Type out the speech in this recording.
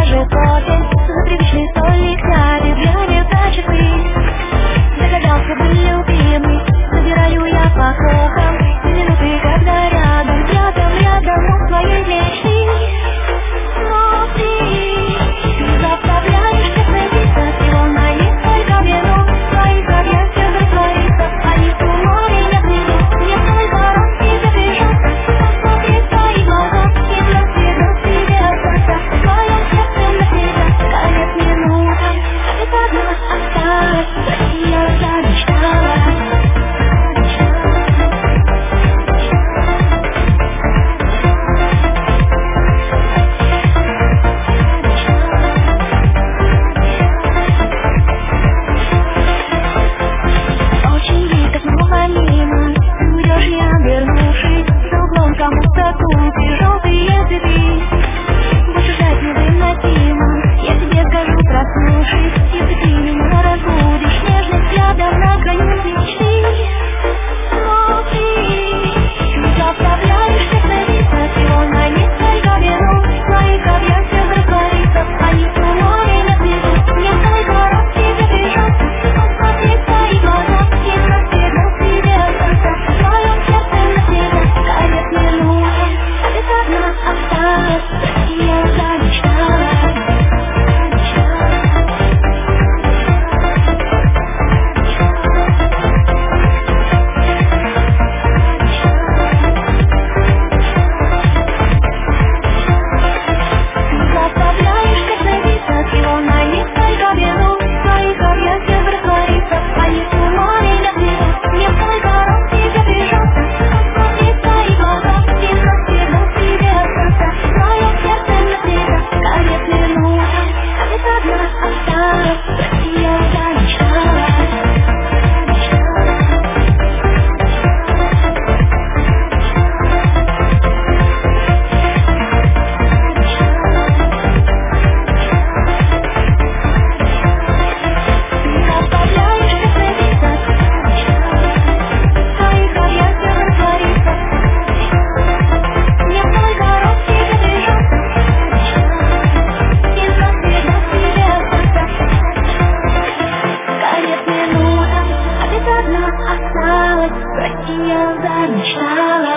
свежий кофе, за привычной столик сядет, глянет на часы. Догадался бы любимый, забираю я по крохам минуты, когда рядом, рядом у своей мечты. Но ты заставляешься снизиться всего на несколько минут. Твоих объятиях раствориться, они с ума меня сведут. Мне только раз тебе прижаться, посмотреть в твои глаза и навсегда тебе остаться. В твоем сердце навсегда конец минутам, а ведь одна осталась, прости, я замечтала. Кому-то купи желтые цветы. Больше ждать невыносимо, я тебе скажу, проснувшись. Если ты меня разбудишь нежным взглядом на краю мечты. Но ты заставляешься становиться всего на несколько минут. В твоих объятиях раствориться, они с ума меня сведут. Мне только раз тебе прижаться, посмотреть в твои глаза и навсегда тебе остаться. В твоем сердце навсегда конец минутам, а ведь одна осталась, прости, я замечтала. Заставляешься становиться всего на несколько минут. В твоих объятиях раствориться, они с ума меня сведут. Мне только раз тебе прижаться, посмотреть в твои глаза и навсегда тебе остаться. В твоем сердце навсегда конец минутам, а ведь одна осталась, прости, я замечтала. Заставляешься становиться в твоих объятиях раствориться. Мне только раз тебе прижаться и навсегда тебе остаться. Конец минутам, а ведь одна осталась, прости, я замечтала.